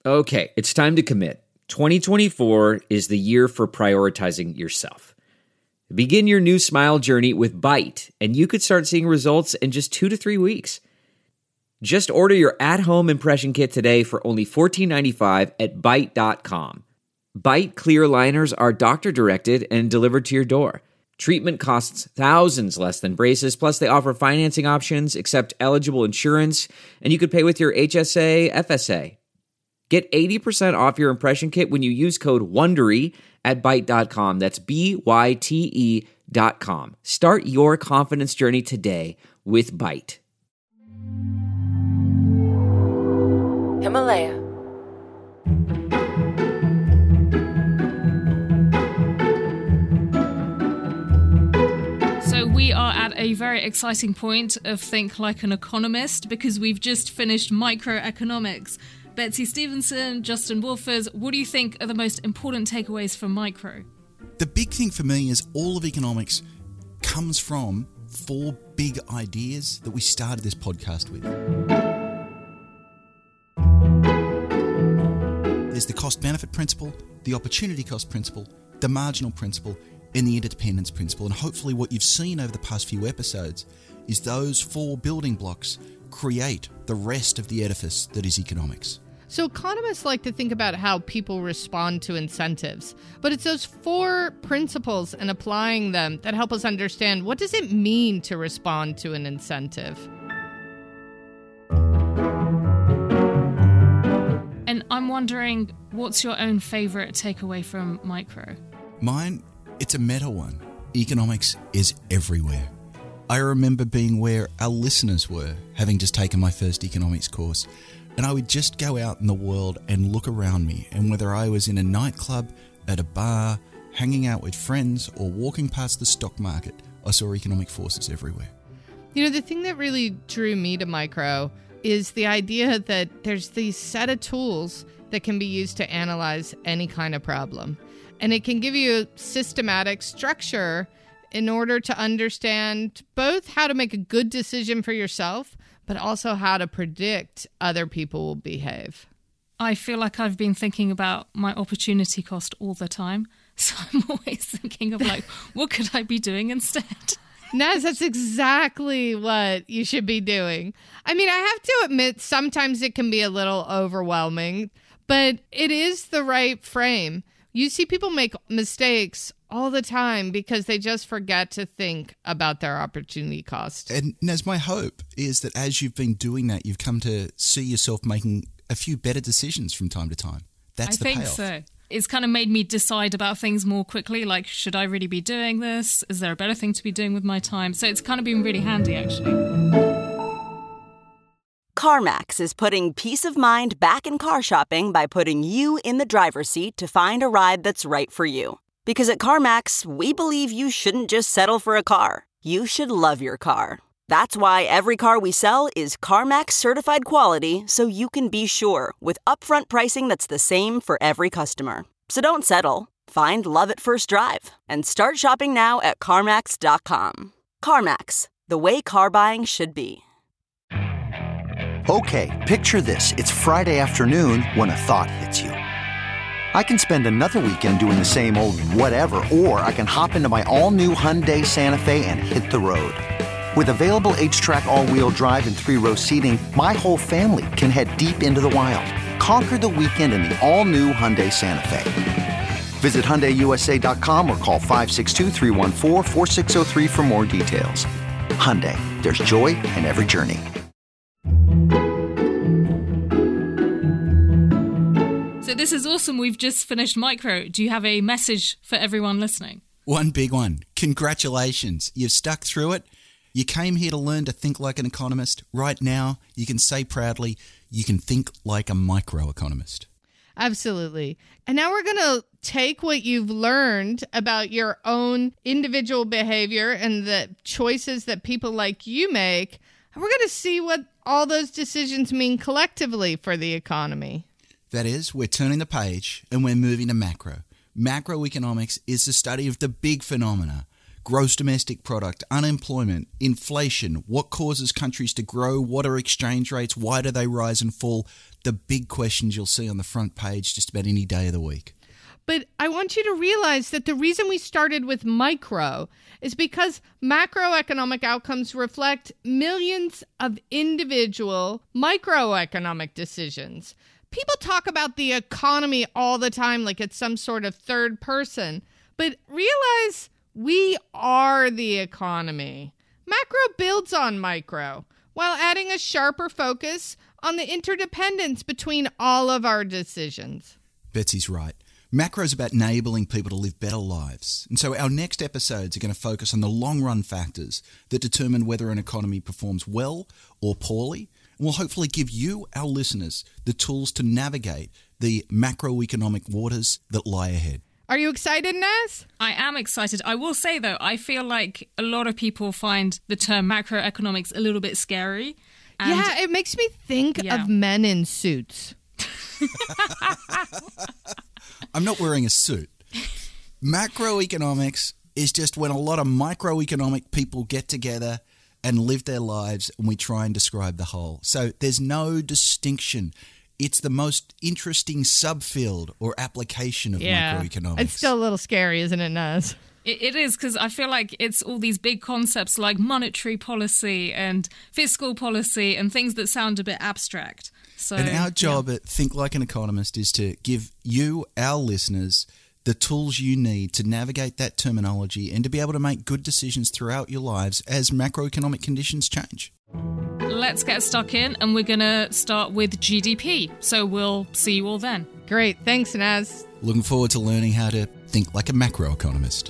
Okay, it's time to commit. 2024 is the year for prioritizing yourself. Begin your new smile journey with Byte, and you could start seeing results in just 2 to 3 weeks. Just order your at-home impression kit today for only $14.95 at Byte.com. Byte clear liners are doctor-directed and delivered to your door. Treatment costs thousands less than braces, plus they offer financing options, accept eligible insurance, and you could pay with your HSA, FSA. Get 80% off your impression kit when you use code WONDERY at Byte.com. That's BYTE.com. Start your confidence journey today with Byte. Himalaya. So we are at a very exciting point of Think Like an Economist because we've just finished microeconomics. Betsy Stevenson, Justin Wolfers, what do you think are the most important takeaways from micro? The big thing for me is all of economics comes from 4 big ideas that we started this podcast with. There's the cost-benefit principle, the opportunity cost principle, the marginal principle, and the interdependence principle. And hopefully what you've seen over the past few episodes is those 4 building blocks create the rest of the edifice that is economics. So economists like to think about how people respond to incentives, but it's those 4 principles and applying them that help us understand what does it mean to respond to an incentive. And I'm wondering, what's your own favorite takeaway from micro? Mine, it's a meta one. Economics is everywhere. I remember being where our listeners were, having just taken my first economics course, and I would just go out in the world and look around me, and whether I was in a nightclub, at a bar, hanging out with friends, or walking past the stock market, I saw economic forces everywhere. You know, the thing that really drew me to micro is the idea that there's these set of tools that can be used to analyze any kind of problem. And it can give you a systematic structure in order to understand both how to make a good decision for yourself, but also how to predict other people will behave. I feel like I've been thinking about my opportunity cost all the time. So I'm always thinking of what could I be doing instead? Naz, that's exactly what you should be doing. I mean, I have to admit, sometimes it can be a little overwhelming, but it is the right frame. You see people make mistakes all the time because they just forget to think about their opportunity cost. And Naz, my hope is that as you've been doing that, you've come to see yourself making a few better decisions from time to time. That's the payoff. I think so. It's kind of made me decide about things more quickly, like, should I really be doing this? Is there a better thing to be doing with my time? So it's kind of been really handy, actually. CarMax is putting peace of mind back in car shopping by putting you in the driver's seat to find a ride that's right for you. Because at CarMax, we believe you shouldn't just settle for a car. You should love your car. That's why every car we sell is CarMax certified quality, so you can be sure with upfront pricing that's the same for every customer. So don't settle. Find love at first drive and start shopping now at CarMax.com. CarMax, the way car buying should be. Okay, picture this. It's Friday afternoon when a thought hits you. I can spend another weekend doing the same old whatever, or I can hop into my all-new Hyundai Santa Fe and hit the road. With available H-Track all-wheel drive and 3-row seating, my whole family can head deep into the wild. Conquer the weekend in the all-new Hyundai Santa Fe. Visit HyundaiUSA.com or call 562-314-4603 for more details. Hyundai, there's joy in every journey. So this is awesome. We've just finished micro. Do you have a message for everyone listening? One big one. Congratulations. You've stuck through it. You came here to learn to think like an economist. Right now, you can say proudly, you can think like a microeconomist. Absolutely. And now we're going to take what you've learned about your own individual behavior and the choices that people like you make, and we're going to see what all those decisions mean collectively for the economy. That is, we're turning the page and we're moving to macro. Macroeconomics is the study of the big phenomena. gross domestic product, unemployment, inflation, what causes countries to grow, what are exchange rates, why do they rise and fall? The big questions you'll see on the front page just about any day of the week. But I want you to realize that the reason we started with micro is because macroeconomic outcomes reflect millions of individual microeconomic decisions. People talk about the economy all the time like it's some sort of third person, but realize we are the economy. Macro builds on micro while adding a sharper focus on the interdependence between all of our decisions. Betsy's right. Macro is about enabling people to live better lives. And so our next episodes are going to focus on the long-run factors that determine whether an economy performs well or poorly. And we'll hopefully give you, our listeners, the tools to navigate the macroeconomic waters that lie ahead. Are you excited, Naz? I am excited. I will say, though, I feel like a lot of people find the term macroeconomics a little bit scary. And yeah, it makes me think of men in suits. I'm not wearing a suit. Macroeconomics is just when a lot of microeconomic people get together and live their lives and we try and describe the whole. So there's no distinction. It's the most interesting subfield or application of macroeconomics. It's still a little scary, isn't it, Naz? It is, because I feel like it's all these big concepts like monetary policy and fiscal policy and things that sound a bit abstract. So, and our job at Think Like an Economist is to give you, our listeners, the tools you need to navigate that terminology and to be able to make good decisions throughout your lives as macroeconomic conditions change. Let's get stuck in, and we're going to start with GDP. So we'll see you all then. Great. Thanks, Naz. Looking forward to learning how to think like a macroeconomist.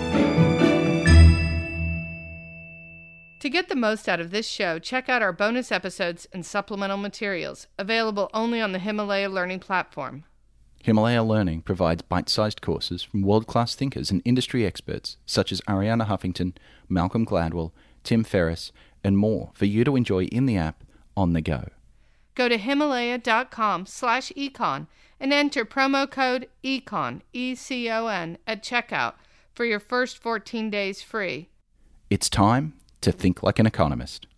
To get the most out of this show, check out our bonus episodes and supplemental materials, available only on the Himalaya Learning platform. Himalaya Learning provides bite-sized courses from world-class thinkers and industry experts such as Arianna Huffington, Malcolm Gladwell, Tim Ferriss, and more for you to enjoy in the app on the go. Go to Himalaya.com/econ and enter promo code ECON, E-C-O-N, at checkout for your first 14 days free. It's time to think like an economist.